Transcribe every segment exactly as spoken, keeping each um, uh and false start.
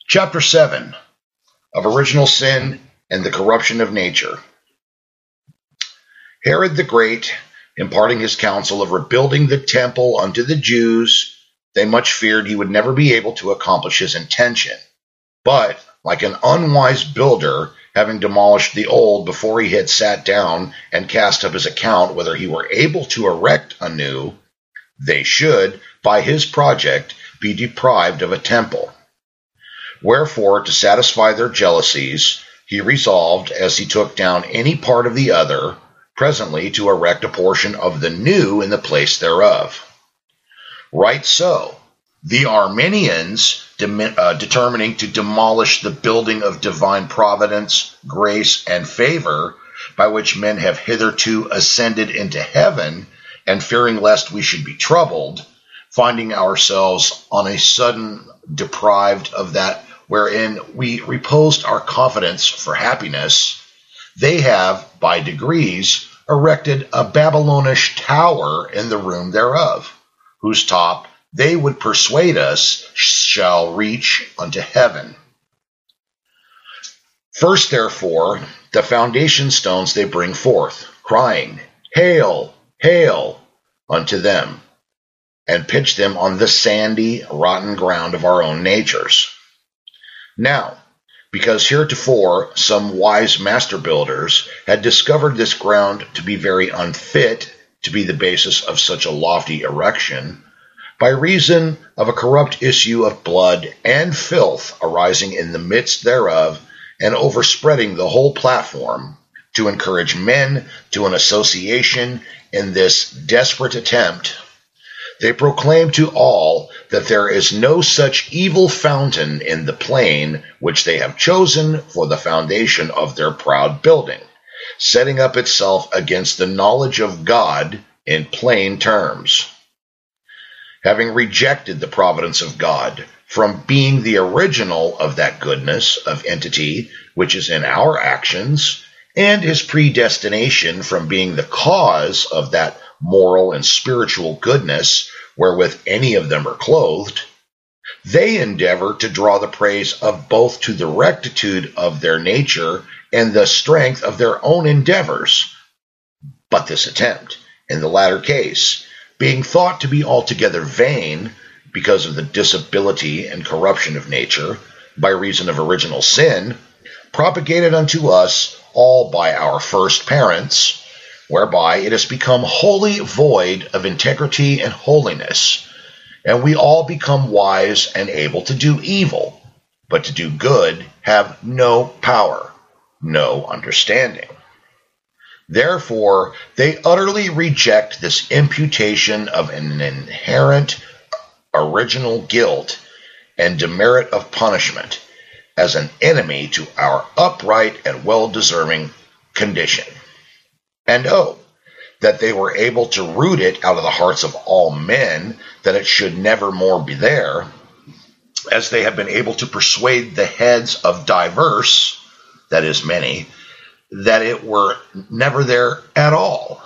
Chapter seven of Original Sin and the Corruption of Nature. Herod the Great, imparting his counsel of rebuilding the temple unto the Jews, they much feared he would never be able to accomplish his intention. But, like an unwise builder, having demolished the old before he had sat down and cast up his account whether he were able to erect anew, they should, by his project, be deprived of a temple. Wherefore, to satisfy their jealousies, he resolved, as he took down any part of the other, presently to erect a portion of the new in the place thereof. Right so, the Arminians, de- uh, determining to demolish the building of divine providence, grace, and favor, by which men have hitherto ascended into heaven, and fearing lest we should be troubled, finding ourselves on a sudden deprived of that wherein we reposed our confidence for happiness, they have, by degrees, erected a Babylonish tower in the room thereof, whose top they would persuade us shall reach unto heaven. First, therefore, the foundation stones they bring forth, crying, Hail, hail, unto them, and pitch them on the sandy, rotten ground of our own natures. Now, because heretofore some wise master builders had discovered this ground to be very unfit to be the basis of such a lofty erection, by reason of a corrupt issue of blood and filth arising in the midst thereof, and overspreading the whole platform, to encourage men to an association in this desperate attempt, they proclaim to all that there is no such evil fountain in the plain which they have chosen for the foundation of their proud building, setting up itself against the knowledge of God in plain terms. Having rejected the providence of God from being the original of that goodness of entity which is in our actions, and his predestination from being the cause of that moral and spiritual goodness wherewith any of them are clothed, they endeavor to draw the praise of both to the rectitude of their nature and the strength of their own endeavors. But this attempt, in the latter case, being thought to be altogether vain, because of the disability and corruption of nature, by reason of original sin, propagated unto us all by our first parents, whereby it has become wholly void of integrity and holiness, and we all become wise and able to do evil, but to do good have no power, no understanding. Therefore, they utterly reject this imputation of an inherent original guilt and demerit of punishment as an enemy to our upright and well-deserving condition. And oh, that they were able to root it out of the hearts of all men, that it should never more be there, as they have been able to persuade the heads of diverse, that is many, that it were never there at all.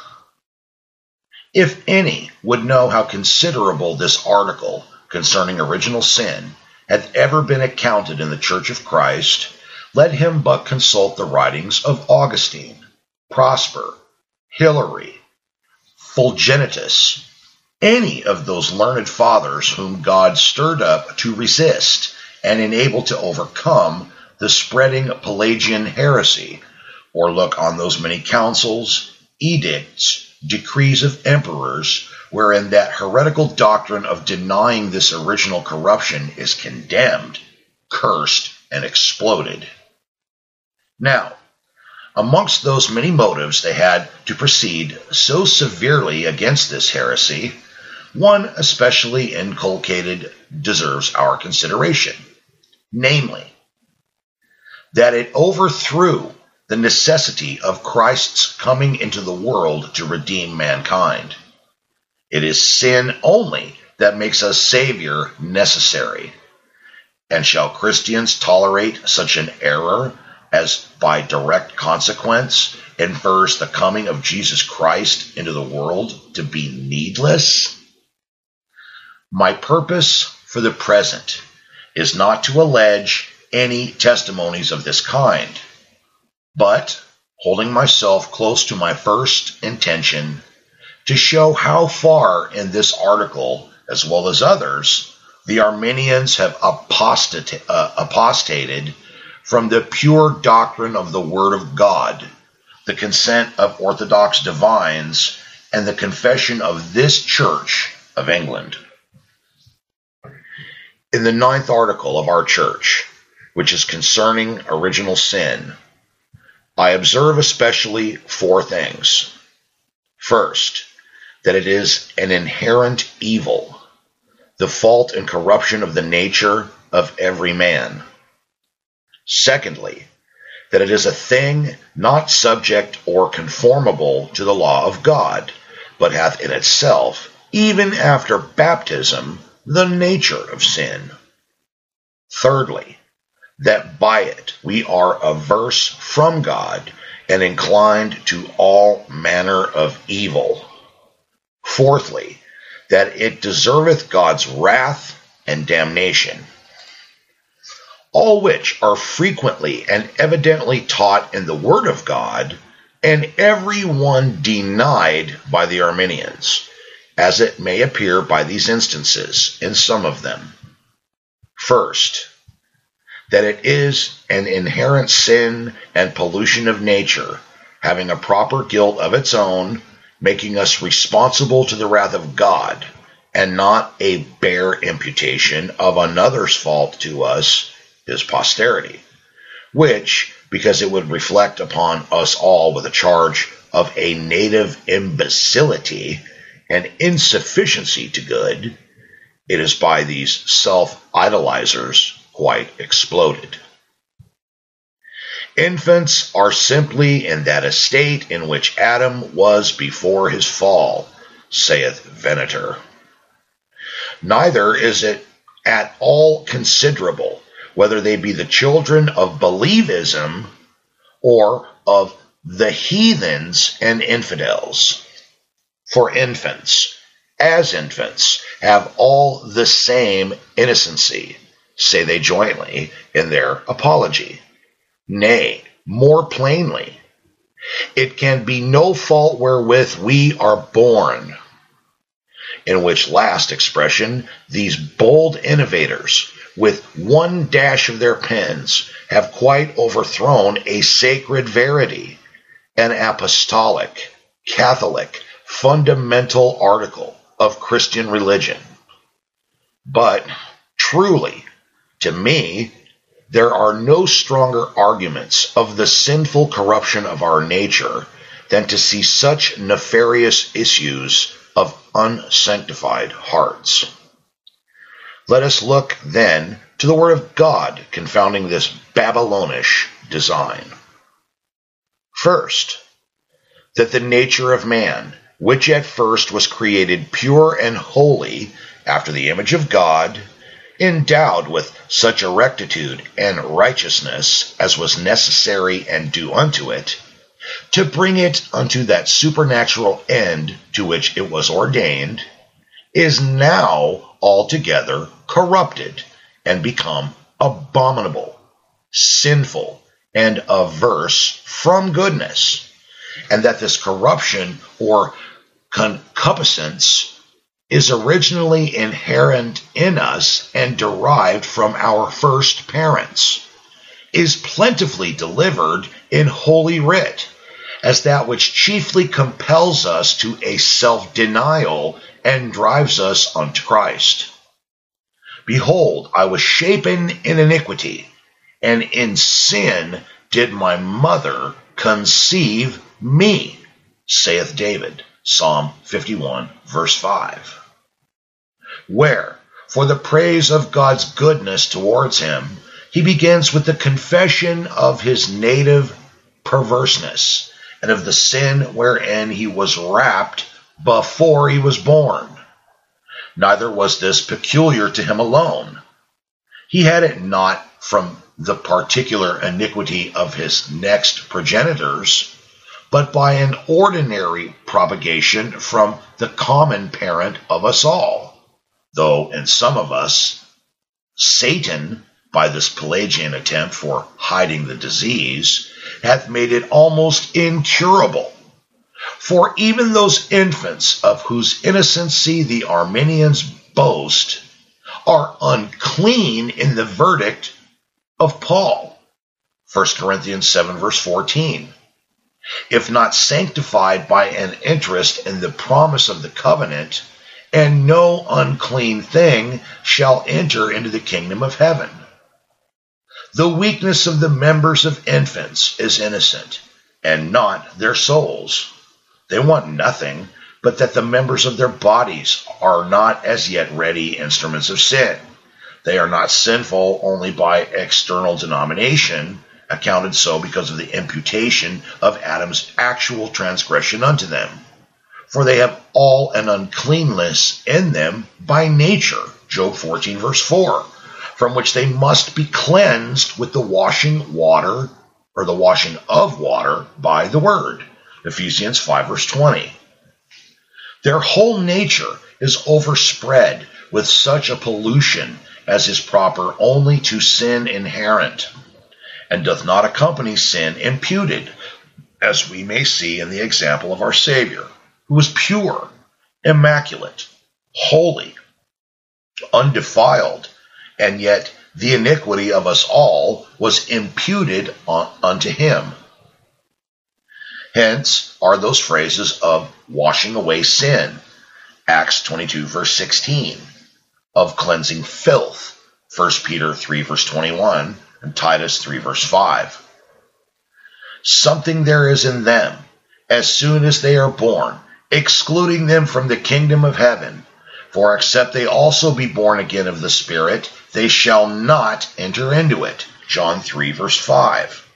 If any would know how considerable this article concerning original sin hath ever been accounted in the Church of Christ, let him but consult the writings of Augustine, Prosper, Hilary, Fulgentius, any of those learned fathers whom God stirred up to resist and enable to overcome the spreading Pelagian heresy, or look on those many councils, edicts, decrees of emperors, wherein that heretical doctrine of denying this original corruption is condemned, cursed, and exploded. Now, amongst those many motives they had to proceed so severely against this heresy, one especially inculcated deserves our consideration, namely, that it overthrew the necessity of Christ's coming into the world to redeem mankind. It is sin only that makes a Savior necessary. And shall Christians tolerate such an error as by direct consequence infers the coming of Jesus Christ into the world to be needless? My purpose for the present is not to allege any testimonies of this kind, but, holding myself close to my first intention, to show how far in this article, as well as others, the Arminians have apostate, uh, apostated from the pure doctrine of the Word of God, the consent of Orthodox divines, and the confession of this Church of England. In the ninth article of our Church, which is concerning original sin, I observe especially four things. First, that it is an inherent evil, the fault and corruption of the nature of every man. Secondly, that it is a thing not subject or conformable to the law of God, but hath in itself, even after baptism, the nature of sin. Thirdly, that by it we are averse from God and inclined to all manner of evil. Fourthly, that it deserveth God's wrath and damnation. All which are frequently and evidently taught in the Word of God, and every one denied by the Arminians, as it may appear by these instances in some of them. First, that it is an inherent sin and pollution of nature, having a proper guilt of its own, making us responsible to the wrath of God, and not a bare imputation of another's fault to us, his posterity, which, because it would reflect upon us all with a charge of a native imbecility and insufficiency to good, it is by these self-idolizers quite exploded. Infants are simply in that estate in which Adam was before his fall, saith Venator. Neither is it at all considerable whether they be the children of believism or of the heathens and infidels. For infants, as infants, have all the same innocency, say they jointly in their apology. Nay, more plainly, it can be no fault wherewith we are born. In which last expression, these bold innovators, with one dash of their pens, have quite overthrown a sacred verity, an apostolic, Catholic, fundamental article of Christian religion. But, truly, to me, there are no stronger arguments of the sinful corruption of our nature than to see such nefarious issues of unsanctified hearts. Let us look, then, to the Word of God confounding this Babylonish design. First, that the nature of man, which at first was created pure and holy after the image of God, endowed with such a rectitude and righteousness as was necessary and due unto it, to bring it unto that supernatural end to which it was ordained, is now altogether corrupted and become abominable, sinful, and averse from goodness, and that this corruption or concupiscence is originally inherent in us and derived from our first parents, is plentifully delivered in Holy Writ, as that which chiefly compels us to a self-denial and drives us unto Christ. Behold, I was shapen in iniquity, and in sin did my mother conceive me, saith David, Psalm fifty-one, verse five. Where, for the praise of God's goodness towards him, he begins with the confession of his native perverseness, and of the sin wherein he was wrapped before he was born. Neither was this peculiar to him alone. He had it not from the particular iniquity of his next progenitors, but by an ordinary propagation from the common parent of us all, though in some of us Satan, by this Pelagian attempt for hiding the disease, hath made it almost incurable. For even those infants of whose innocency the Arminians boast are unclean in the verdict of Paul, First Corinthians seven, verse fourteen. If not sanctified by an interest in the promise of the covenant, and no unclean thing shall enter into the kingdom of heaven. The weakness of the members of infants is innocent, and not their souls. They want nothing but that the members of their bodies are not as yet ready instruments of sin. They are not sinful only by external denomination, accounted so because of the imputation of Adam's actual transgression unto them. For they have all an uncleanness in them by nature, Job fourteen, verse four, from which they must be cleansed with the washing water, or the washing of water by the word, Ephesians five, verse twenty. Their whole nature is overspread with such a pollution as is proper only to sin inherent, and doth not accompany sin imputed, as we may see in the example of our Savior, who was pure, immaculate, holy, undefiled, and yet the iniquity of us all was imputed on, unto him. Hence are those phrases of washing away sin, Acts twenty-two, verse sixteen, of cleansing filth, First Peter three, verse twenty-one, and Titus three, verse five. Something there is in them, as soon as they are born, excluding them from the kingdom of heaven. For except they also be born again of the Spirit, they shall not enter into it. John three, verse five.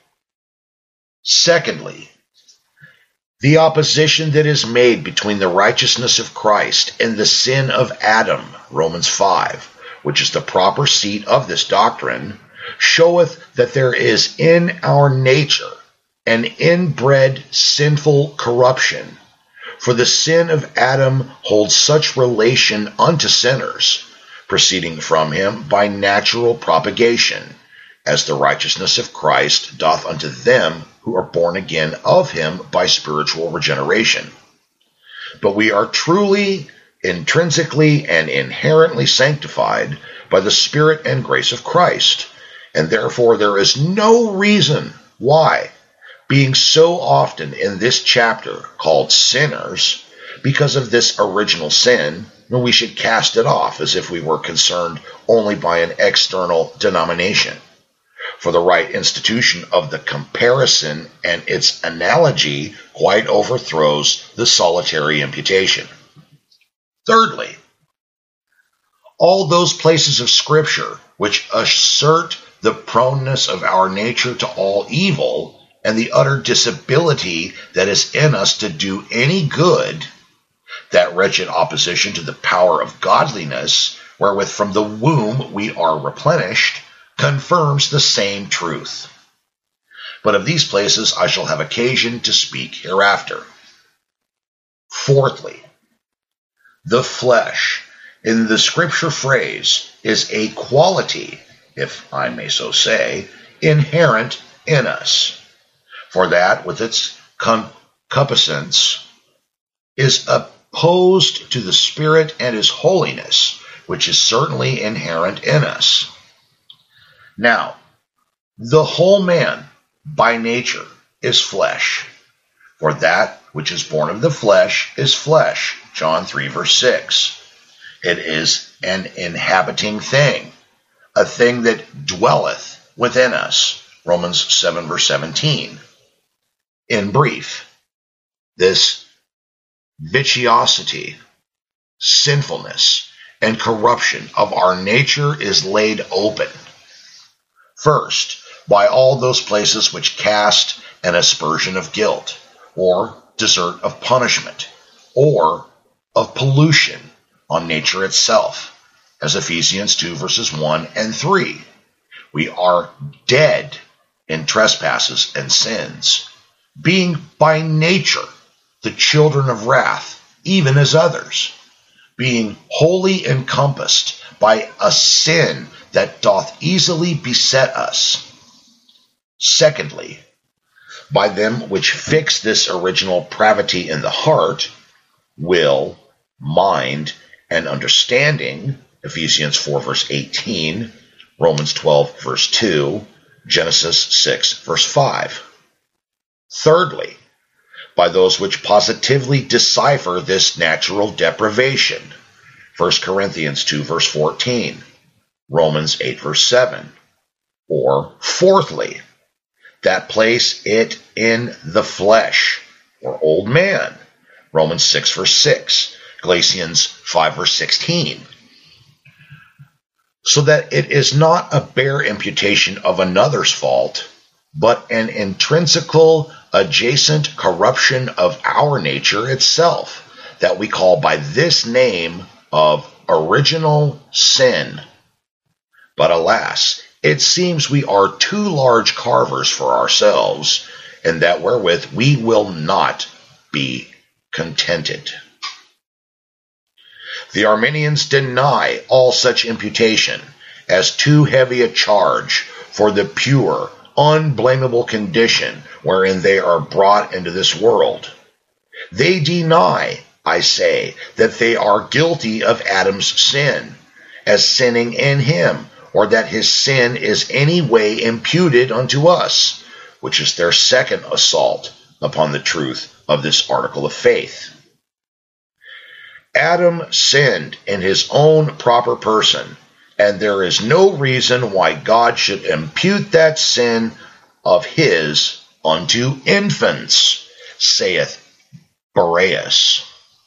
Secondly, the opposition that is made between the righteousness of Christ and the sin of Adam, Romans five, which is the proper seat of this doctrine, showeth that there is in our nature an inbred sinful corruption. For the sin of Adam holds such relation unto sinners, proceeding from him by natural propagation, as the righteousness of Christ doth unto them who are born again of him by spiritual regeneration. But we are truly, intrinsically, and inherently sanctified by the Spirit and grace of Christ, and therefore there is no reason why, being so often in this chapter called sinners, because of this original sin, we should cast it off as if we were concerned only by an external denomination. For the right institution of the comparison and its analogy quite overthrows the solitary imputation. Thirdly, all those places of Scripture which assert the proneness of our nature to all evil and the utter disability that is in us to do any good, that wretched opposition to the power of godliness, wherewith from the womb we are replenished, confirms the same truth. But of these places I shall have occasion to speak hereafter. Fourthly, the flesh, in the Scripture phrase, is a quality, if I may so say, inherent in us. For that, with its concupiscence, is opposed to the Spirit and his holiness, which is certainly inherent in us. Now, the whole man, by nature, is flesh. For that which is born of the flesh is flesh, John three, verse six. It is an inhabiting thing, a thing that dwelleth within us, Romans seven, verse seventeen. In brief, this vitiosity, sinfulness, and corruption of our nature is laid open. First, by all those places which cast an aspersion of guilt, or desert of punishment, or of pollution on nature itself, as Ephesians two, verses one and three. We are dead in trespasses and sins, being by nature the children of wrath, even as others, being wholly encompassed by a sin that doth easily beset us. Secondly, by them which fix this original pravity in the heart, will, mind, and understanding, Ephesians four verse eighteen, Romans twelve verse two, Genesis six verse five. Thirdly, by those which positively decipher this natural deprivation, First Corinthians two verse fourteen, Romans eight verse seven. Or fourthly, that place it in the flesh, or old man, Romans six verse six, Galatians five verse sixteen. So that it is not a bare imputation of another's fault, but an intrinsical adjacent corruption of our nature itself, that we call by this name of original sin. But alas, it seems we are too large carvers for ourselves, and that wherewith we will not be contented. The Arminians deny all such imputation as too heavy a charge for the pure, unblameable condition wherein they are brought into this world. They deny, I say, that they are guilty of Adam's sin, as sinning in him, or that his sin is any way imputed unto us, which is their second assault upon the truth of this article of faith. Adam sinned in his own proper person, and there is no reason why God should impute that sin of his unto infants, saith Boreas.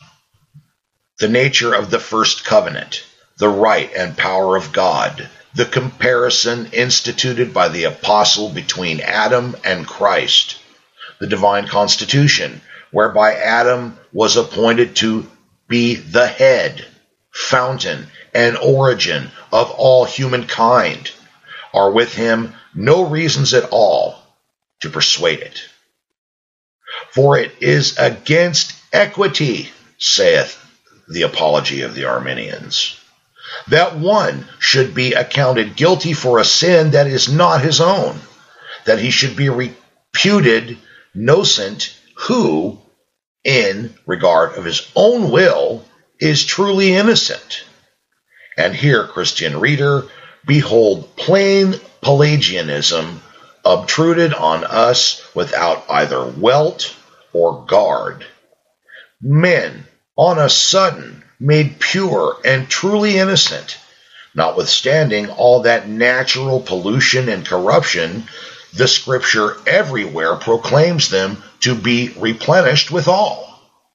The nature of the first covenant, the right and power of God, the comparison instituted by the apostle between Adam and Christ, the divine constitution, whereby Adam was appointed to be the head, fountain, and origin of all humankind, are with him no reasons at all to persuade it. For it is against equity, saith the Apology of the Arminians, that one should be accounted guilty for a sin that is not his own, that he should be reputed innocent who, in regard of his own will, is truly innocent. And here, Christian reader, behold plain Pelagianism obtruded on us without either welt or guard. Men, on a sudden, made pure and truly innocent, notwithstanding all that natural pollution and corruption, the Scripture everywhere proclaims them to be replenished withal.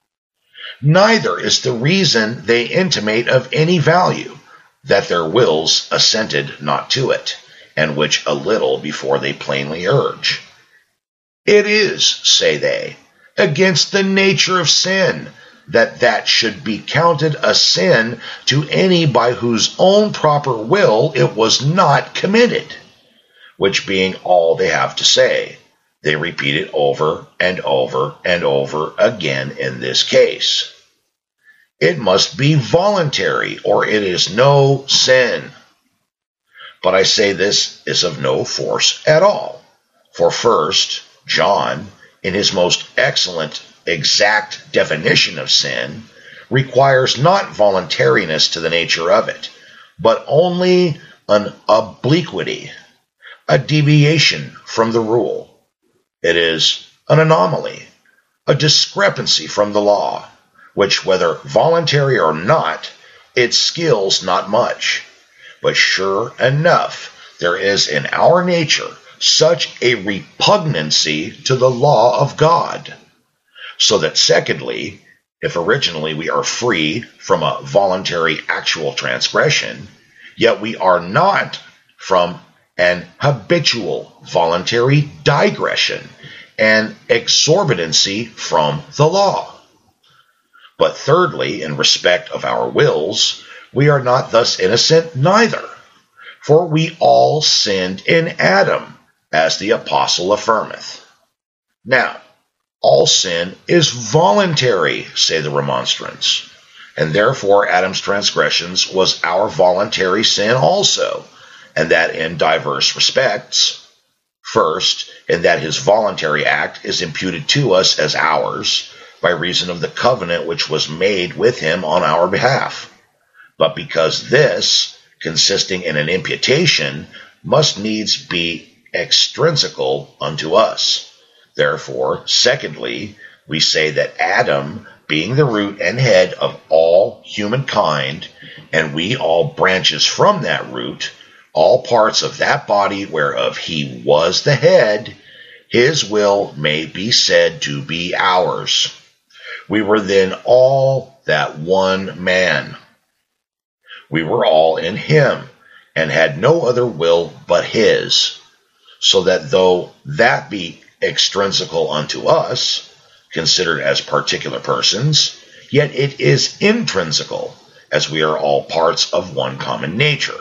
Neither is the reason they intimate of any value, that their wills assented not to it, and which a little before they plainly urge. It is, say they, against the nature of sin, that that should be counted a sin to any by whose own proper will it was not committed, which being all they have to say, they repeat it over and over and over again in this case. It must be voluntary, or it is no sin. But I say this is of no force at all. For first, John, in his most excellent, exact definition of sin, requires not voluntariness to the nature of it, but only an obliquity, a deviation from the rule. It is an anomaly, a discrepancy from the law, which, whether voluntary or not, it skills not much. But sure enough, there is in our nature such a repugnancy to the law of God. So that secondly, if originally we are free from a voluntary actual transgression, yet we are not from an habitual voluntary digression and exorbitancy from the law. But thirdly, in respect of our wills, we are not thus innocent neither, for we all sinned in Adam, as the apostle affirmeth. Now, all sin is voluntary, say the Remonstrants, And therefore Adam's transgressions was our voluntary sin also, and that in diverse respects. First, in that his voluntary act is imputed to us as ours, by reason of the covenant which was made with him on our behalf. But because this, consisting in an imputation, must needs be extrinsical unto us. Therefore, secondly, we say that Adam, being the root and head of all humankind, and we all branches from that root, all parts of that body whereof he was the head, his will may be said to be ours. We were then all that one man. We were all in him, and had no other will but his, so that though that be extrinsical unto us, considered as particular persons, yet it is intrinsical, as we are all parts of one common nature.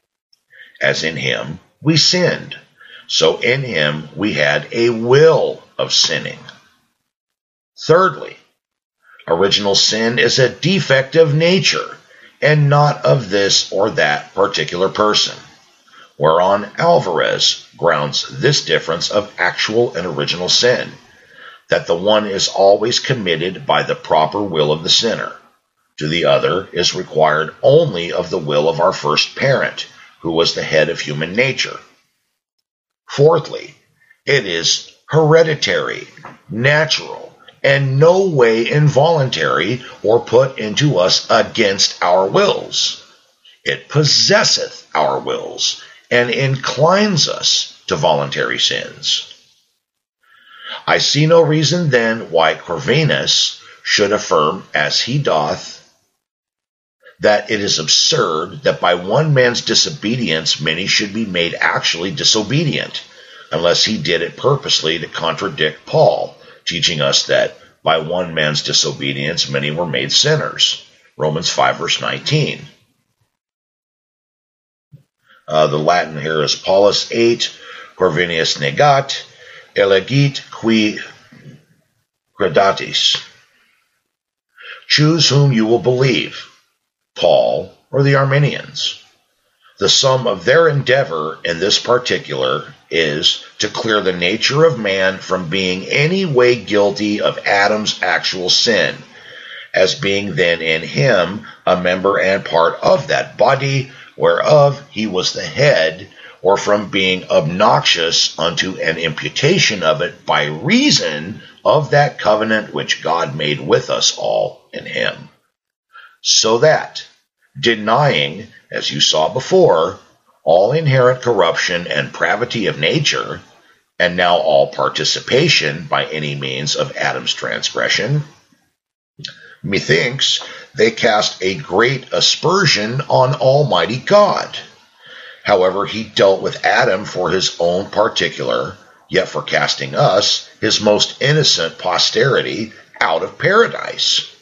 As in him we sinned, so in him we had a will of sinning. Thirdly, original sin is a defect of nature, and not of this or that particular person, whereon Alvarez grounds this difference of actual and original sin, that the one is always committed by the proper will of the sinner, to the other is required only of the will of our first parent, who was the head of human nature. Fourthly, it is hereditary, natural, and no way involuntary or put into us against our wills. It possesseth our wills, and inclines us to voluntary sins. I see no reason then why Corvinus should affirm, as he doth, that it is absurd that by one man's disobedience many should be made actually disobedient, unless he did it purposely to contradict Paul, teaching us that by one man's disobedience many were made sinners. Romans five, verse nineteen. Uh, the Latin here is Paulus eight, Corvinus negat, elegit qui credatis. Choose whom you will believe, Paul or the Arminians. The sum of their endeavor in this particular is to clear the nature of man from being any way guilty of Adam's actual sin, as being then in him a member and part of that body whereof he was the head, or from being obnoxious unto an imputation of it by reason of that covenant which God made with us all in him. So that, denying, as you saw before, all inherent corruption and pravity of nature, and now all participation by any means of Adam's transgression, methinks they cast a great aspersion on Almighty God. However, he dealt with Adam for his own particular, yet for casting us, his most innocent posterity, out of paradise.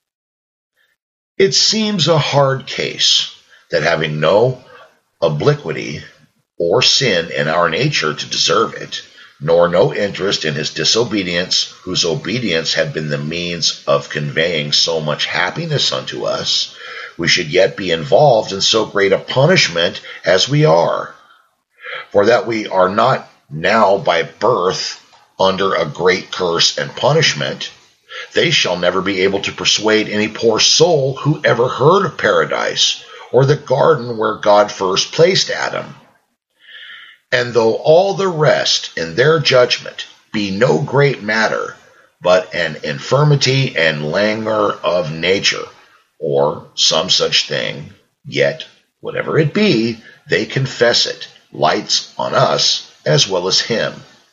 It seems a hard case that having no obliquity or sin in our nature to deserve it, nor no interest in his disobedience, whose obedience had been the means of conveying so much happiness unto us, we should yet be involved in so great a punishment as we are. For that we are not now by birth under a great curse and punishment, they shall never be able to persuade any poor soul who ever heard of paradise, or the garden where God first placed Adam. And though all the rest in their judgment be no great matter, but an infirmity and languor of nature, or some such thing, yet, whatever it be, they confess it, lights on us as well as him.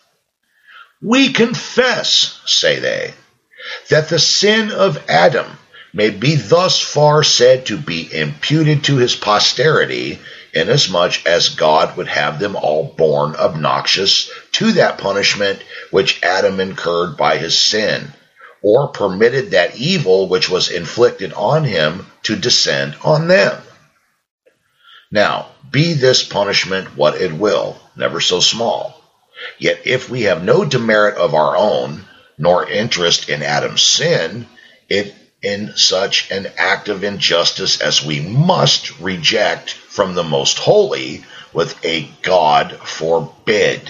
We confess, say they, that the sin of Adam may be thus far said to be imputed to his posterity, inasmuch as God would have them all born obnoxious to that punishment which Adam incurred by his sin, or permitted that evil which was inflicted on him to descend on them. Now, be this punishment what it will, never so small, yet if we have no demerit of our own, nor interest in Adam's sin, it in such an act of injustice as we must reject from the most holy with a God forbid.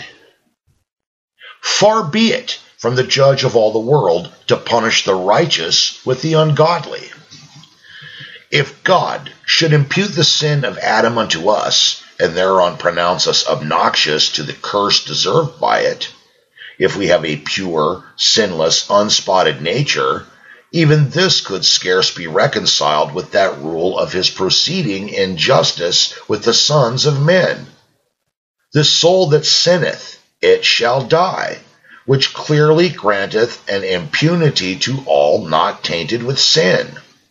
Far be it from the judge of all the world to punish the righteous with the ungodly. If God should impute the sin of Adam unto us, and thereon pronounce us obnoxious to the curse deserved by it, if we have a pure, sinless, unspotted nature, even this could scarce be reconciled with that rule of his proceeding in justice with the sons of men. The soul that sinneth, it shall die, which clearly granteth an impunity to all not tainted with sin.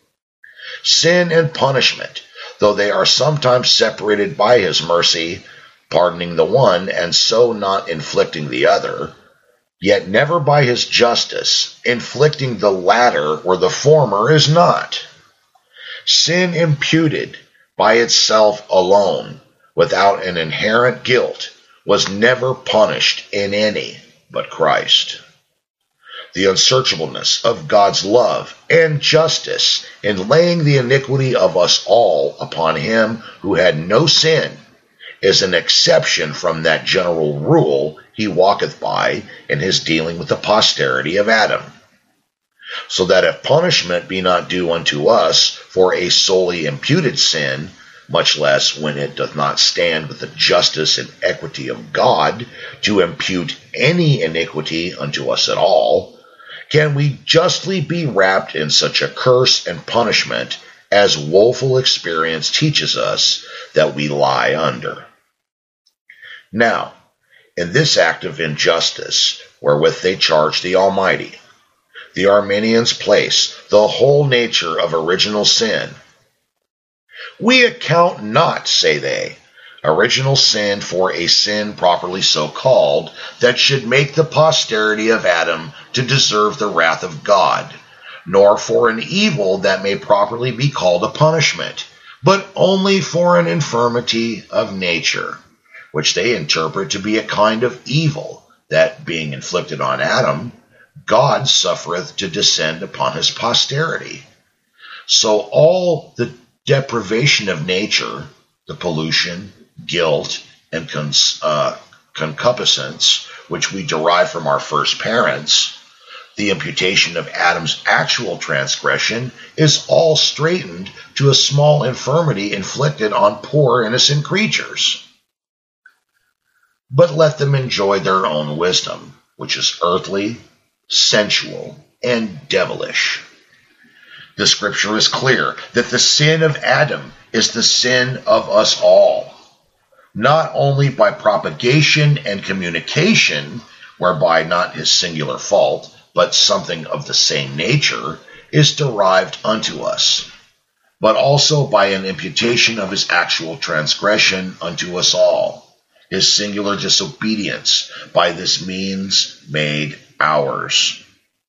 Sin and punishment, though they are sometimes separated by his mercy, pardoning the one and so not inflicting the other, yet never by his justice, inflicting the latter where the former is not. Sin imputed by itself alone, without an inherent guilt, was never punished in any but Christ. The unsearchableness of God's love and justice in laying the iniquity of us all upon him who had no sin is an exception from that general rule he walketh by in his dealing with the posterity of Adam. So that if punishment be not due unto us for a solely imputed sin, much less when it doth not stand with the justice and equity of God to impute any iniquity unto us at all, can we justly be wrapped in such a curse and punishment as woeful experience teaches us that we lie under. Now, in this act of injustice, wherewith they charge the Almighty, the Arminians place the whole nature of original sin. We account not, say they, original sin for a sin properly so called, that should make the posterity of Adam to deserve the wrath of God, nor for an evil that may properly be called a punishment, but only for an infirmity of nature, which they interpret to be a kind of evil, that being inflicted on Adam, God suffereth to descend upon his posterity. So all the deprivation of nature, the pollution, guilt, and cons- uh, concupiscence, which we derive from our first parents, the imputation of Adam's actual transgression, is all straitened to a small infirmity inflicted on poor innocent creatures. But let them enjoy their own wisdom, which is earthly, sensual, and devilish. The scripture is clear that the sin of Adam is the sin of us all, not only by propagation and communication, whereby not his singular fault, but something of the same nature, is derived unto us, but also by an imputation of his actual transgression unto us all, his singular disobedience by this means made ours.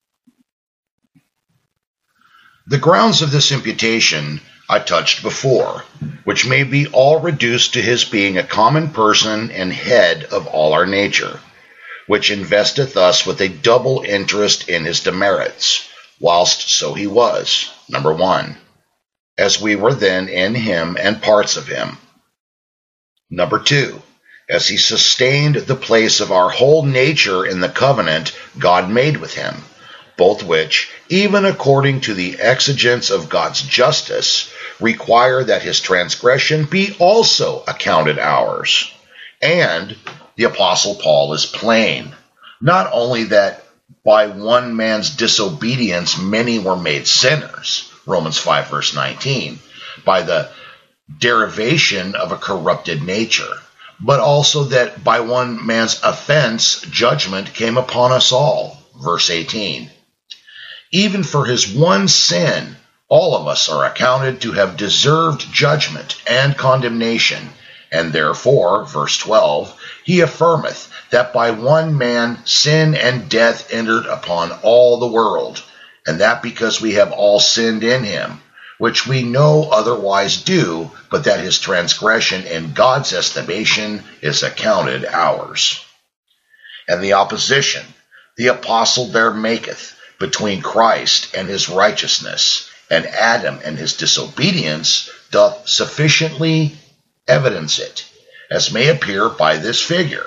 The grounds of this imputation I touched before, which may be all reduced to his being a common person and head of all our nature, which investeth us with a double interest in his demerits, whilst so he was, number one, as we were then in him and parts of him. Number two, as he sustained the place of our whole nature in the covenant God made with him, both which, even according to the exigence of God's justice, require that his transgression be also accounted ours. And the Apostle Paul is plain, not only that by one man's disobedience many were made sinners, Romans five verse nineteen, by the derivation of a corrupted nature, but also that by one man's offense judgment came upon us all, verse eighteen. Even for his one sin, all of us are accounted to have deserved judgment and condemnation, and therefore, verse twelve, he affirmeth that by one man sin and death entered upon all the world, and that because we have all sinned in him, which we no otherwise do, but that his transgression in God's estimation is accounted ours. And the opposition the apostle there maketh between Christ and his righteousness, and Adam and his disobedience, doth sufficiently evidence it, as may appear by this figure.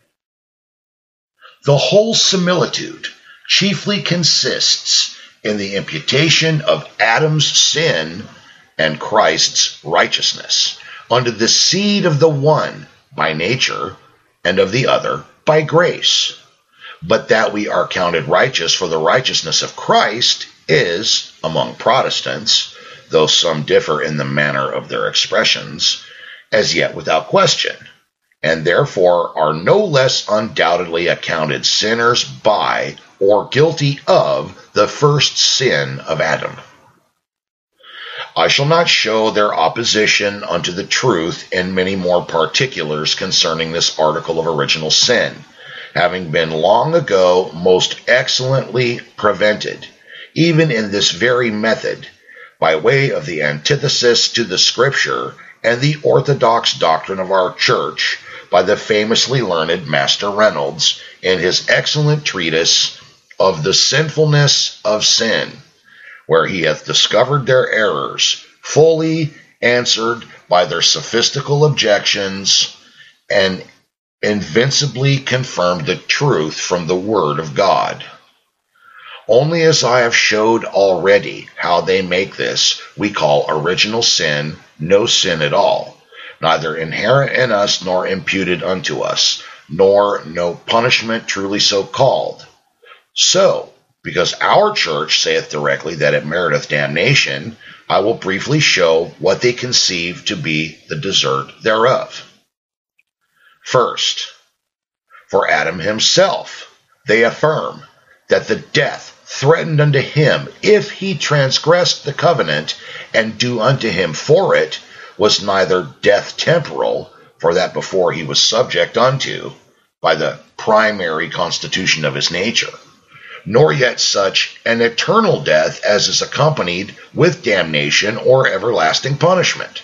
The whole similitude chiefly consists in the imputation of Adam's sin and Christ's righteousness unto the seed of the one by nature and of the other by grace. But that we are counted righteous for the righteousness of Christ is, among Protestants, though some differ in the manner of their expressions, as yet without question, and therefore are no less undoubtedly accounted sinners by or guilty of the first sin of Adam. I shall not show their opposition unto the truth in many more particulars concerning this article of original sin, having been long ago most excellently prevented, even in this very method, by way of the antithesis to the Scripture and the orthodox doctrine of our Church, by the famously learned Master Reynolds in his excellent treatise of the sinfulness of sin, where he hath discovered their errors, fully answered by their sophistical objections, and invincibly confirmed the truth from the Word of God. Only as I have showed already how they make this, we call original sin no sin at all, neither inherent in us nor imputed unto us, nor no punishment truly so called. So, because our Church saith directly that it meriteth damnation, I will briefly show what they conceive to be the desert thereof. First, for Adam himself, they affirm that the death threatened unto him, if he transgressed the covenant and do unto him for it, was neither death temporal, for that before he was subject unto, by the primary constitution of his nature, nor yet such an eternal death as is accompanied with damnation or everlasting punishment.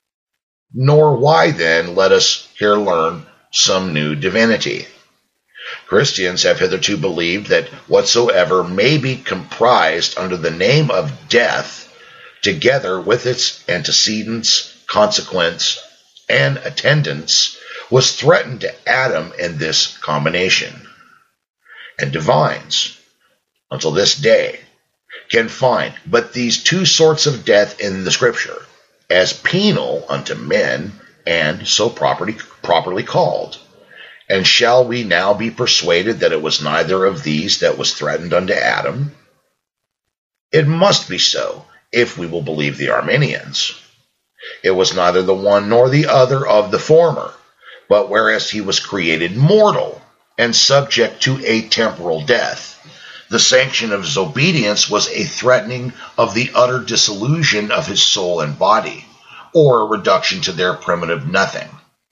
Nor why then, let us here learn some new divinity. Christians have hitherto believed that whatsoever may be comprised under the name of death, together with its antecedents, consequence, and attendants, was threatened to Adam in this combination. And divines, until this day, can find but these two sorts of death in the Scripture, as penal unto men, and so properly, properly called. And shall we now be persuaded that it was neither of these that was threatened unto Adam? It must be so, if we will believe the Arminians. It was neither the one nor the other of the former, but whereas he was created mortal and subject to a temporal death, the sanction of his obedience was a threatening of the utter dissolution of his soul and body, or a reduction to their primitive nothing.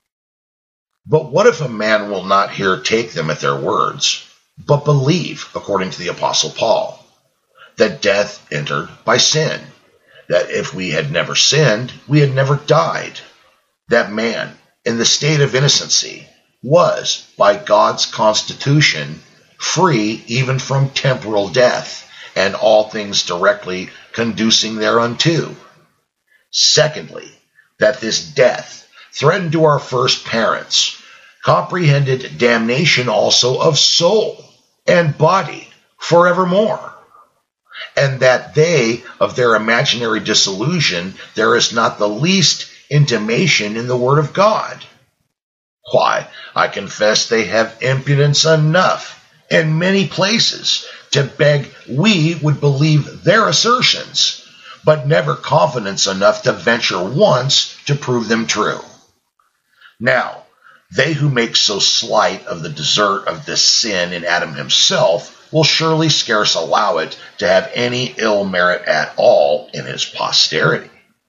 But what if a man will not here take them at their words, but believe, according to the Apostle Paul, that death entered by sin, that if we had never sinned, we had never died, that man, in the state of innocency, was, by God's constitution, free even from temporal death, and all things directly conducing thereunto. Secondly, that this death threatened to our first parents comprehended damnation also of soul and body forevermore, and that they, of their imaginary dissolution, there is not the least intimation in the Word of God. Why, I confess they have impudence enough in many places to beg we would believe their assertions, but never confidence enough to venture once to prove them true. Now, they who make so slight of the desert of this sin in Adam himself will surely scarce allow it to have any ill merit at all in his posterity.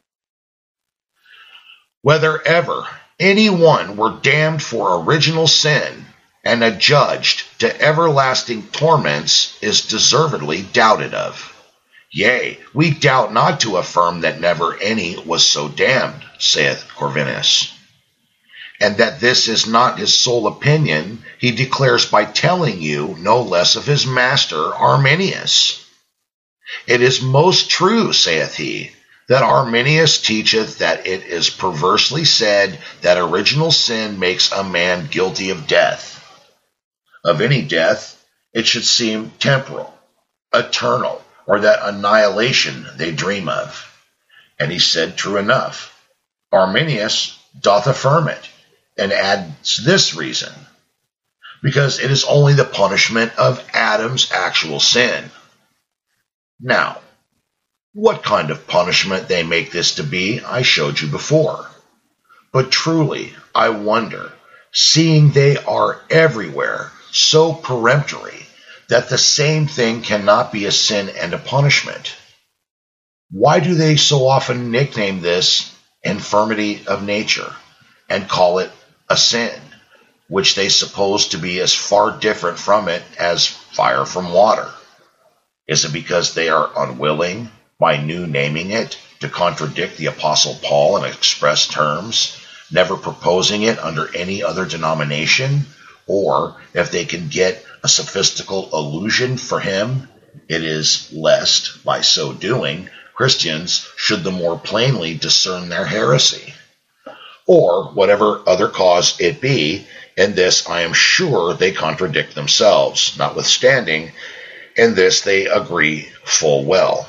Whether ever any one were damned for original sin and adjudged to everlasting torments is deservedly doubted of. Yea, we doubt not to affirm that never any was so damned, saith Corvinus. and that this is not his sole opinion, he declares by telling you no less of his master Arminius. It is most true, saith he, that Arminius teacheth that it is perversely said that original sin makes a man guilty of death. Of any death, it should seem temporal, eternal, or that annihilation they dream of. And he said true enough. Arminius doth affirm it, and adds this reason, because it is only the punishment of Adam's actual sin. Now, what kind of punishment they make this to be, I showed you before. But truly, I wonder, seeing they are everywhere so peremptory, that the same thing cannot be a sin and a punishment. Why do they so often nickname this infirmity of nature and call it a sin, which they suppose to be as far different from it as fire from water? Is it because they are unwilling, by new naming it, to contradict the Apostle Paul in express terms, never proposing it under any other denomination? Or, if they can get a sophistical allusion for him, it is lest, by so doing, Christians should the more plainly discern their heresy. Or, whatever other cause it be, in this I am sure they contradict themselves, notwithstanding, in this they agree full well.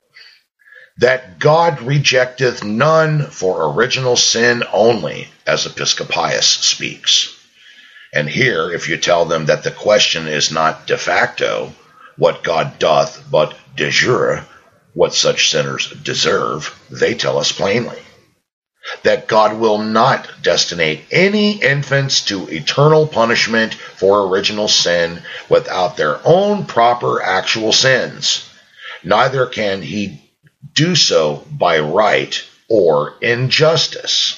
That God rejecteth none for original sin only, as Episcopius speaks. And here, if you tell them that the question is not de facto, what God doth, but de jure, what such sinners deserve, they tell us plainly. That God will not destinate any infants to eternal punishment for original sin without their own proper actual sins. Neither can he do so by right or injustice.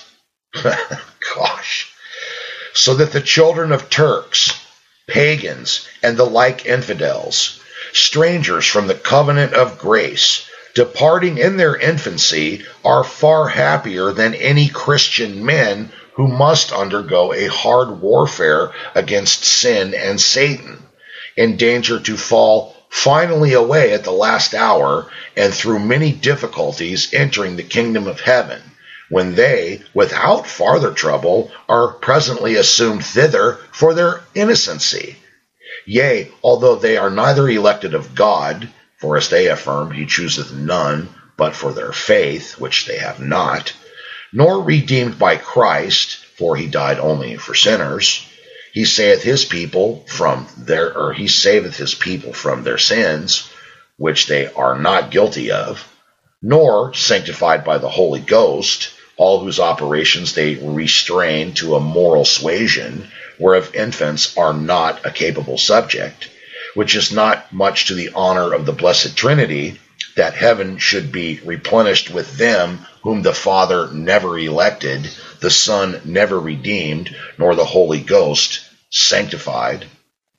Gosh. So that the children of Turks, pagans, and the like infidels, strangers from the covenant of grace, departing in their infancy, are far happier than any Christian men who must undergo a hard warfare against sin and Satan, in danger to fall finally away at the last hour, and through many difficulties entering the kingdom of heaven, when they, without farther trouble, are presently assumed thither for their innocency. Yea, although they are neither elected of God, for as they affirm, he chooseth none, but for their faith, which they have not, nor redeemed by Christ, for he died only for sinners, he saith his people from their, or he saveth his people from their sins, which they are not guilty of, nor sanctified by the Holy Ghost, all whose operations they restrain to a moral suasion, whereof infants are not a capable subject, which is not much to the honor of the blessed Trinity, that heaven should be replenished with them whom the Father never elected, the Son never redeemed, nor the Holy Ghost sanctified.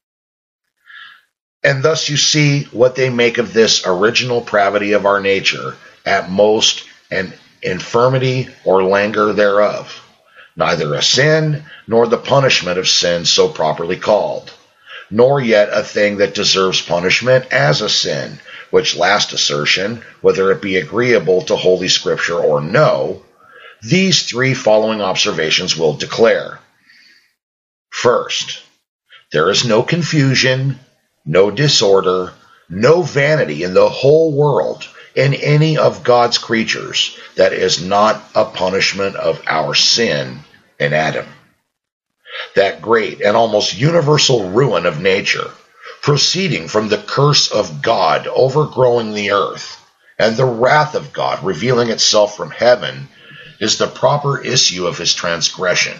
And thus you see what they make of this original pravity of our nature, at most an infirmity or languor thereof, neither a sin, nor the punishment of sin so properly called, nor yet a thing that deserves punishment as a sin, which last assertion, whether it be agreeable to Holy Scripture or no, these three following observations will declare. First, there is no confusion, no disorder, no vanity in the whole world, in any of God's creatures, that is not a punishment of our sin in Adam. That great and almost universal ruin of nature, proceeding from the curse of God overgrowing the earth, and the wrath of God revealing itself from heaven, is the proper issue of his transgression.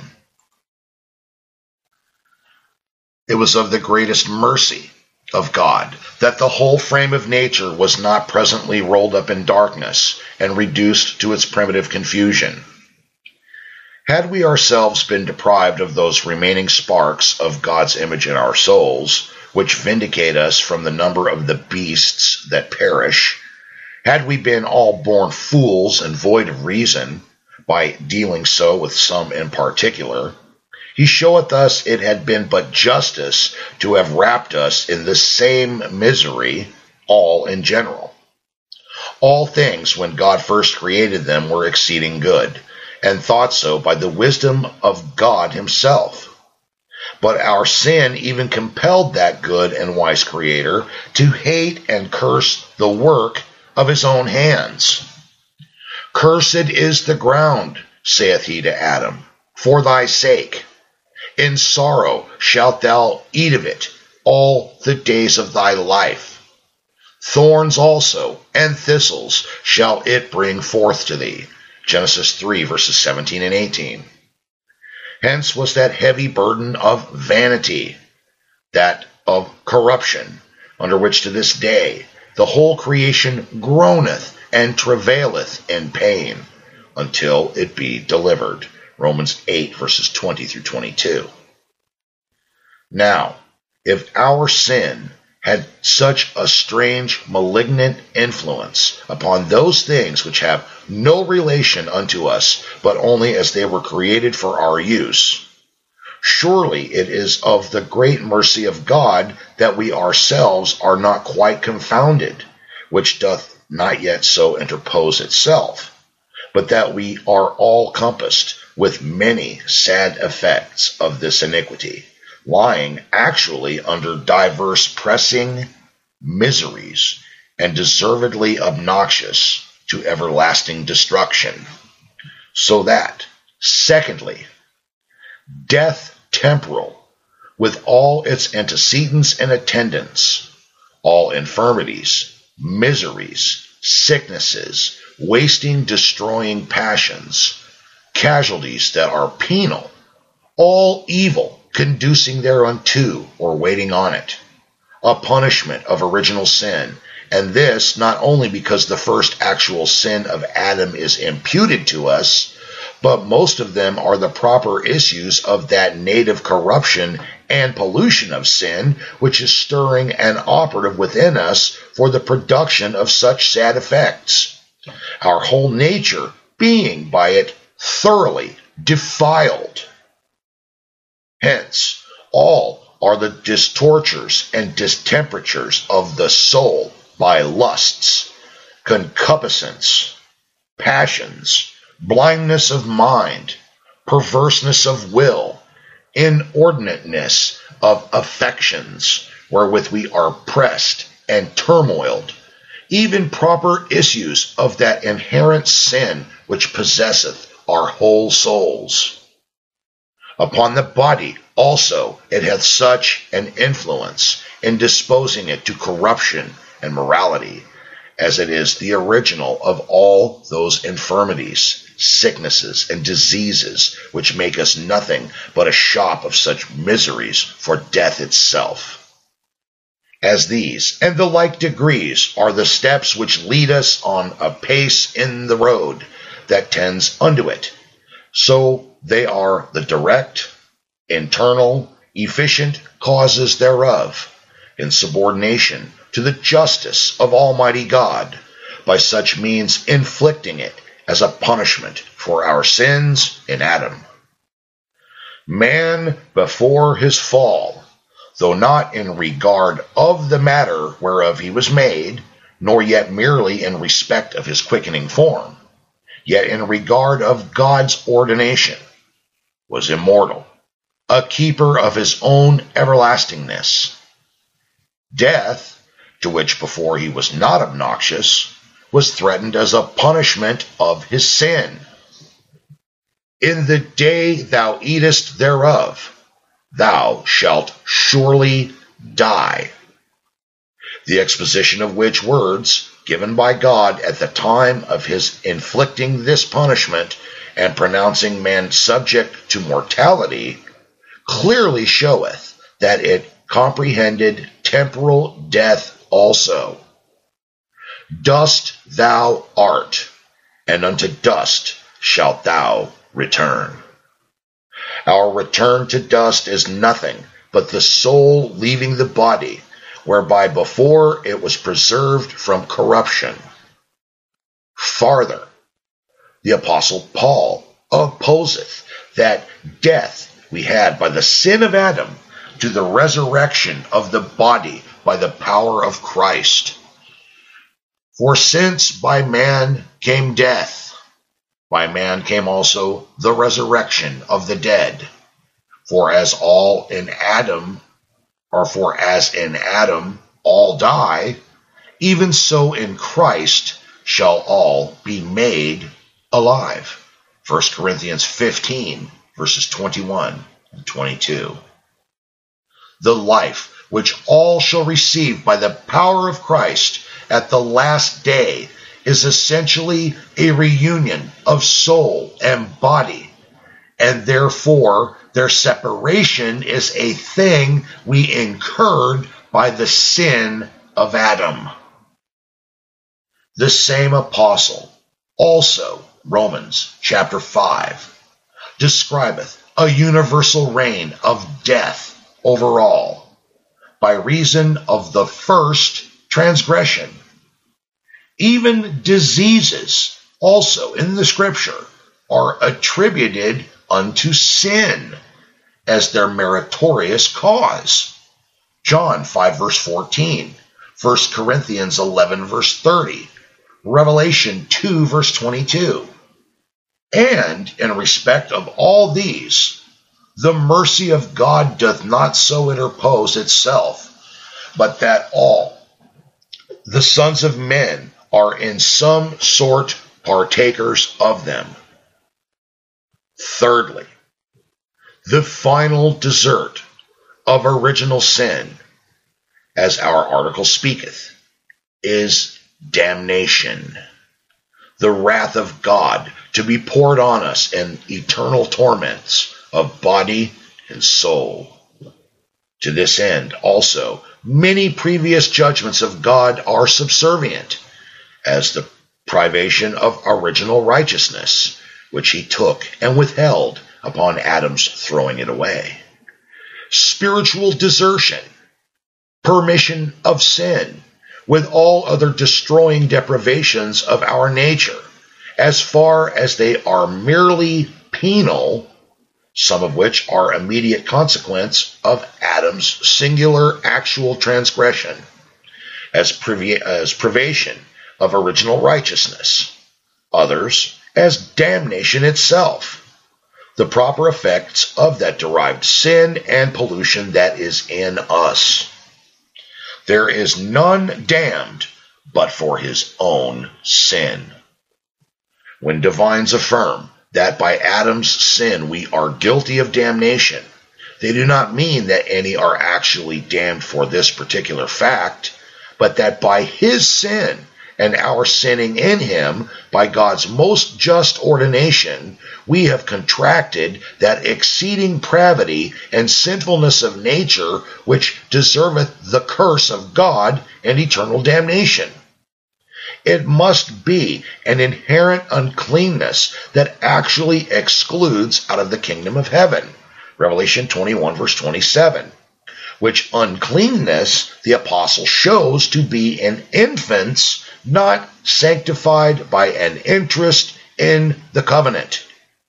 It was of the greatest mercy of God that the whole frame of nature was not presently rolled up in darkness and reduced to its primitive confusion. Had we ourselves been deprived of those remaining sparks of God's image in our souls, which vindicate us from the number of the beasts that perish, had we been all born fools and void of reason, by dealing so with some in particular, he showeth us it had been but justice to have wrapped us in the same misery, all in general. All things, when God first created them, were exceeding good, and thought so by the wisdom of God himself. But our sin even compelled that good and wise Creator to hate and curse the work of his own hands. Cursed is the ground, saith he to Adam, for thy sake. In sorrow shalt thou eat of it all the days of thy life. Thorns also and thistles shall it bring forth to thee. Genesis three, verses seventeen and eighteen. Hence was that heavy burden of vanity, that of corruption, under which to this day the whole creation groaneth and travaileth in pain, until it be delivered. Romans eight, verses twenty through twenty-two. Now, if our sin had such a strange, malignant influence upon those things which have no relation unto us, but only as they were created for our use, surely it is of the great mercy of God that we ourselves are not quite confounded, which doth not yet so interpose itself, but that we are all compassed with many sad effects of this iniquity, lying actually under diverse pressing miseries, and deservedly obnoxious to everlasting destruction. So that, secondly, death temporal, with all its antecedents and attendants, all infirmities, miseries, sicknesses, wasting, destroying passions, casualties that are penal, all evil conducing thereunto or waiting on it, a punishment of original sin, and this not only because the first actual sin of Adam is imputed to us, but most of them are the proper issues of that native corruption and pollution of sin which is stirring and operative within us for the production of such sad effects, our whole nature being by it thoroughly defiled. Hence, all are the distortures and distemperatures of the soul by lusts, concupiscence, passions, blindness of mind, perverseness of will, inordinateness of affections, wherewith we are pressed and turmoiled, even proper issues of that inherent sin which possesseth our whole souls. Upon the body also it hath such an influence in disposing it to corruption and morality, as it is the original of all those infirmities, sicknesses, and diseases which make us nothing but a shop of such miseries for death itself. As these and the like degrees are the steps which lead us on apace in the road that tends unto it, so they are the direct, internal, efficient causes thereof, in subordination to the justice of Almighty God, by such means inflicting it as a punishment for our sins in Adam. Man before his fall, though not in regard of the matter whereof he was made, nor yet merely in respect of his quickening form, yet in regard of God's ordination, was immortal, a keeper of his own everlastingness. Death, to which before he was not obnoxious, was threatened as a punishment of his sin. In the day thou eatest thereof, thou shalt surely die. The exposition of which words, given by God at the time of his inflicting this punishment and pronouncing man subject to mortality, clearly showeth that it comprehended temporal death also. Dust thou art, and unto dust shalt thou return. Our return to dust is nothing but the soul leaving the body, whereby before it was preserved from corruption. Farther, the Apostle Paul opposeth that death we had by the sin of Adam to the resurrection of the body by the power of Christ. For since by man came death, by man came also the resurrection of the dead. For as all in Adam, or for as in Adam all die, even so in Christ shall all be made alive. First Corinthians fifteen, verses twenty-one and twenty-two. The life which all shall receive by the power of Christ at the last day is essentially a reunion of soul and body, and therefore their separation is a thing we incurred by the sin of Adam. The same apostle also, Romans chapter five, describeth a universal reign of death over all, by reason of the first transgression. Even diseases also in the Scripture are attributed unto sin as their meritorious cause. John five verse fourteen, First Corinthians eleven verse thirty, Revelation two verse twenty-two. And in respect of all these, the mercy of God doth not so interpose itself, but that all the sons of men are in some sort partakers of them. Thirdly, the final desert of original sin, as our article speaketh, is damnation, the wrath of God to be poured on us in eternal torments of body and soul. To this end also many previous judgments of God are subservient, as the privation of original righteousness, which he took and withheld upon Adam's throwing it away. Spiritual desertion, permission of sin, with all other destroying deprivations of our nature, as far as they are merely penal, some of which are immediate consequence of Adam's singular actual transgression, as, privi- as privation of original righteousness, others as damnation itself, the proper effects of that derived sin and pollution that is in us. There is none damned but for his own sin. When divines affirm that by Adam's sin we are guilty of damnation, they do not mean that any are actually damned for this particular fact, but that by his sin and our sinning in him, by God's most just ordination, we have contracted that exceeding pravity and sinfulness of nature which deserveth the curse of God and eternal damnation. It must be an inherent uncleanness that actually excludes out of the kingdom of heaven. Revelation twenty-one verse twenty-seven. Which uncleanness the apostle shows to be in infants not sanctified by an interest in the covenant.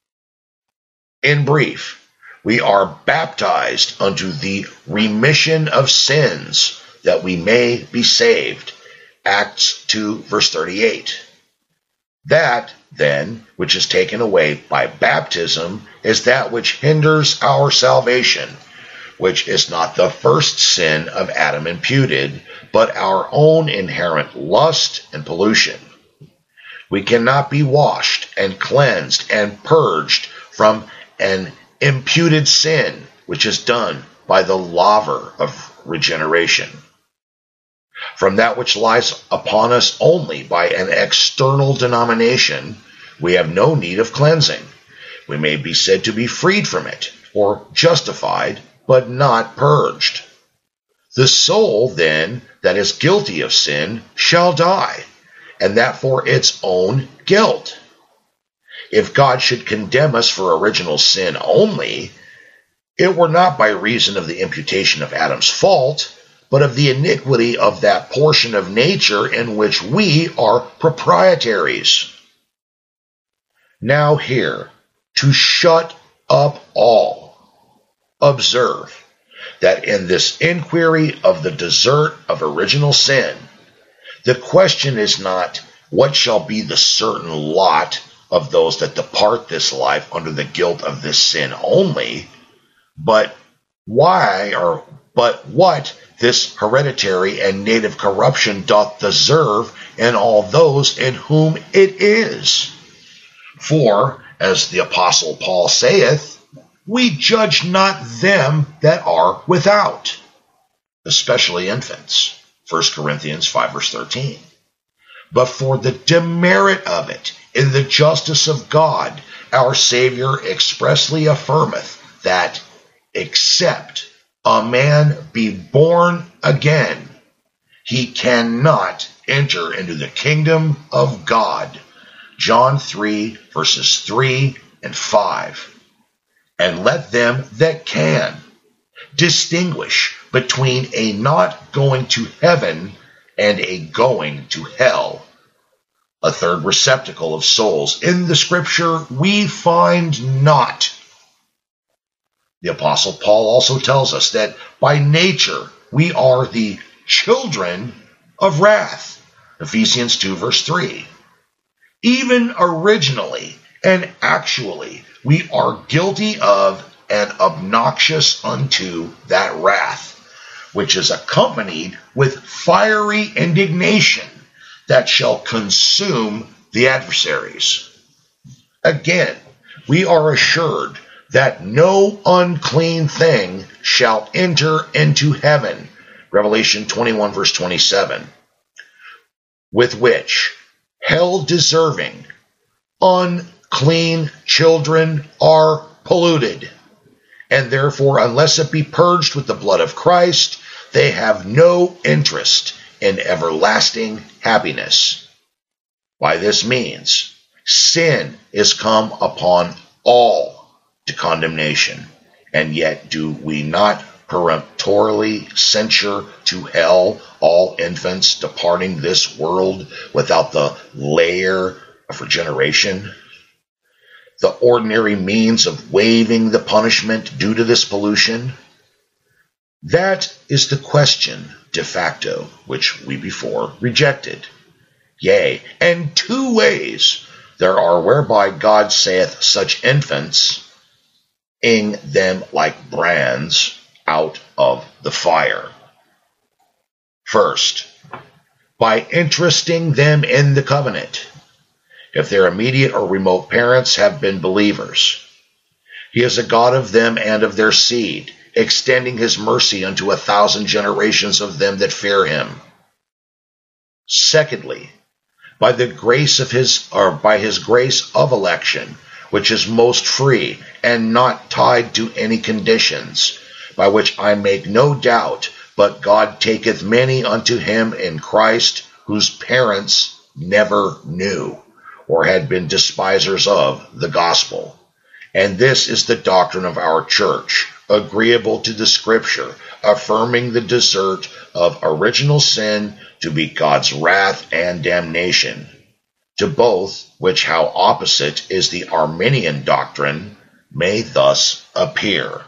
In brief, we are baptized unto the remission of sins, that we may be saved. Acts two verse thirty-eight. That, then, which is taken away by baptism is that which hinders our salvation, which is not the first sin of Adam imputed, but our own inherent lust and pollution. We cannot be washed and cleansed and purged from an imputed sin, which is done by the laver of regeneration. From that which lies upon us only by an external denomination, we have no need of cleansing. We may be said to be freed from it, or justified, but not purged. The soul, then, that is guilty of sin shall die, and that for its own guilt. If God should condemn us for original sin only, it were not by reason of the imputation of Adam's fault, but of the iniquity of that portion of nature in which we are proprietaries. Now here, to shut up all, observe that in this inquiry of the desert of original sin, the question is not what shall be the certain lot of those that depart this life under the guilt of this sin only, but why or but what this hereditary and native corruption doth deserve in all those in whom it is. For, as the Apostle Paul saith, we judge not them that are without, especially infants. First Corinthians five verse thirteen. But for the demerit of it, in the justice of God, our Savior expressly affirmeth that, except a man be born again, he cannot enter into the kingdom of God. John three, verses three and five. And let them that can distinguish between a not going to heaven and a going to hell. A third receptacle of souls in the Scripture we find not. The Apostle Paul also tells us that by nature we are the children of wrath. Ephesians two verse three. Even originally and actually we are guilty of and obnoxious unto that wrath, which is accompanied with fiery indignation that shall consume the adversaries. Again, we are assured that no unclean thing shall enter into heaven. Revelation twenty-one verse twenty-seven. With which hell-deserving, unclean children are polluted, and therefore, unless it be purged with the blood of Christ, they have no interest in everlasting happiness. By this means, sin is come upon all to condemnation, and yet do we not peremptorily censure to hell all infants departing this world without the layer of regeneration? The ordinary means of waiving the punishment due to this pollution? That is the question de facto, which we before rejected. Yea, and two ways there are whereby God saith such infants, ing them like brands out of the fire. First, by interesting them in the covenant, if their immediate or remote parents have been believers. He is a God of them and of their seed, extending his mercy unto a thousand generations of them that fear him. Secondly, by the grace of his, or by his grace of election, which is most free and not tied to any conditions, by which I make no doubt, but God taketh many unto him in Christ, whose parents never knew, or had been despisers of the gospel. And this is the doctrine of our church, agreeable to the Scripture, affirming the desert of original sin to be God's wrath and damnation. To both, which how opposite is the Arminian doctrine, may thus appear.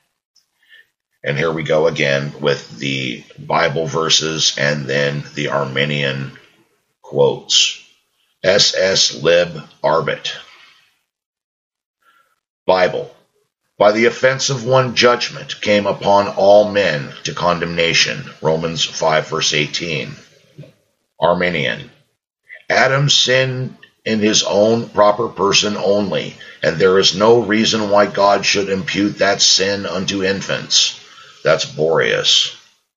And here we go again with the Bible verses and then the Arminian quotes. S S Lib Arbit. Bible. By the offense of one judgment came upon all men to condemnation. Romans five verse eighteen. Arminian. Adam sinned in his own proper person only, and there is no reason why God should impute that sin unto infants. That's Boreas.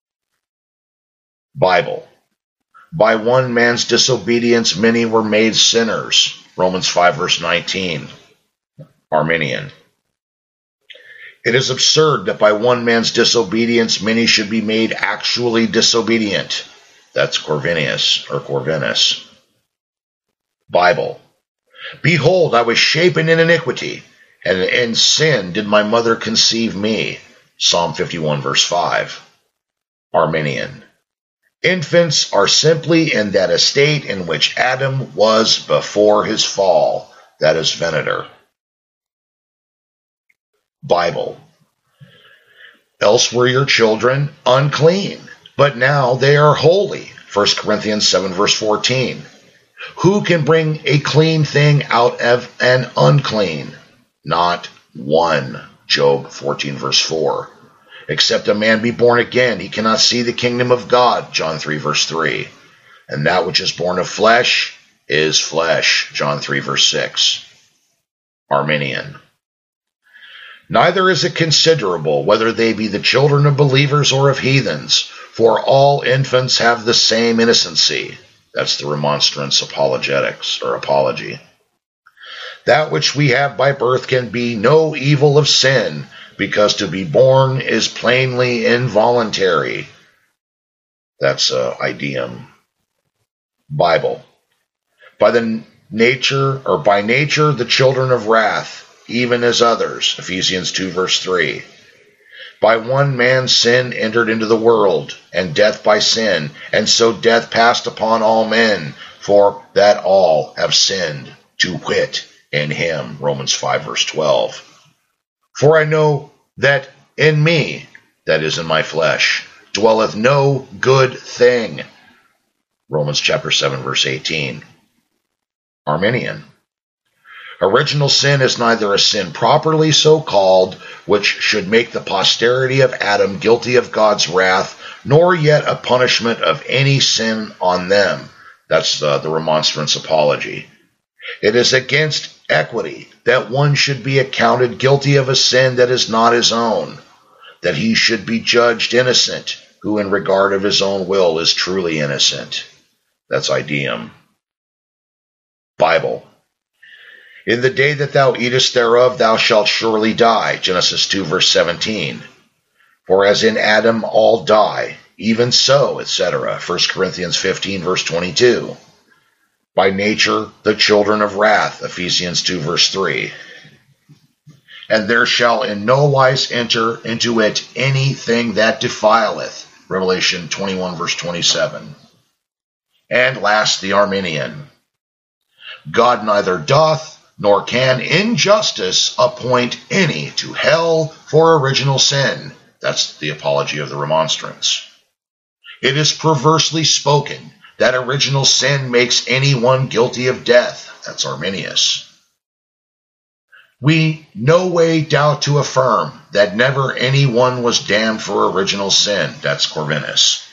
Bible. By one man's disobedience many were made sinners. Romans five verse nineteen. Arminian. It is absurd that by one man's disobedience many should be made actually disobedient. That's Corvinus or Corvinus. Bible. Behold, I was shapen in iniquity, and in sin did my mother conceive me. Psalm fifty-one verse five. Arminian. Infants are simply in that estate in which Adam was before his fall. That is Venator. Bible. Else were your children unclean, but now they are holy. First Corinthians seven, verse fourteen. Who can bring a clean thing out of an unclean? Not one. Job fourteen, verse four. Except a man be born again, he cannot see the kingdom of God. John three, verse three. And that which is born of flesh is flesh. John three, verse six. Arminian. Neither is it considerable whether they be the children of believers or of heathens, for all infants have the same innocency. That's the Remonstrance Apologetics, or Apology. That which we have by birth can be no evil of sin, because to be born is plainly involuntary. That's uh, Idiom. Bible. By the nature, or by nature, the children of wrath, even as others. Ephesians two, verse three. By one man sin entered into the world, and death by sin, and so death passed upon all men, for that all have sinned, to wit, in him. Romans five, verse twelve. For I know that in me, that is in my flesh, dwelleth no good thing. Romans chapter seven, verse eighteen. Arminian. Original sin is neither a sin properly so called, which should make the posterity of Adam guilty of God's wrath, nor yet a punishment of any sin on them. That's uh, the Remonstrance Apology. It is against equity that one should be accounted guilty of a sin that is not his own, that he should be judged innocent, who in regard of his own will is truly innocent. That's Idiom. Bible. In the day that thou eatest thereof, thou shalt surely die. Genesis two, verse seventeen. For as in Adam all die, even so, et cetera. First Corinthians fifteen, verse twenty-two. By nature, the children of wrath. Ephesians two, verse three. And there shall in no wise enter into it anything that defileth. Revelation twenty-one, verse twenty-seven. And last, the Arminian. God neither doth nor can in justice appoint any to hell for original sin. That's the Apology of the Remonstrance. It is perversely spoken that original sin makes anyone guilty of death. That's Arminius. We no way doubt to affirm that never anyone was damned for original sin. That's Corvinus.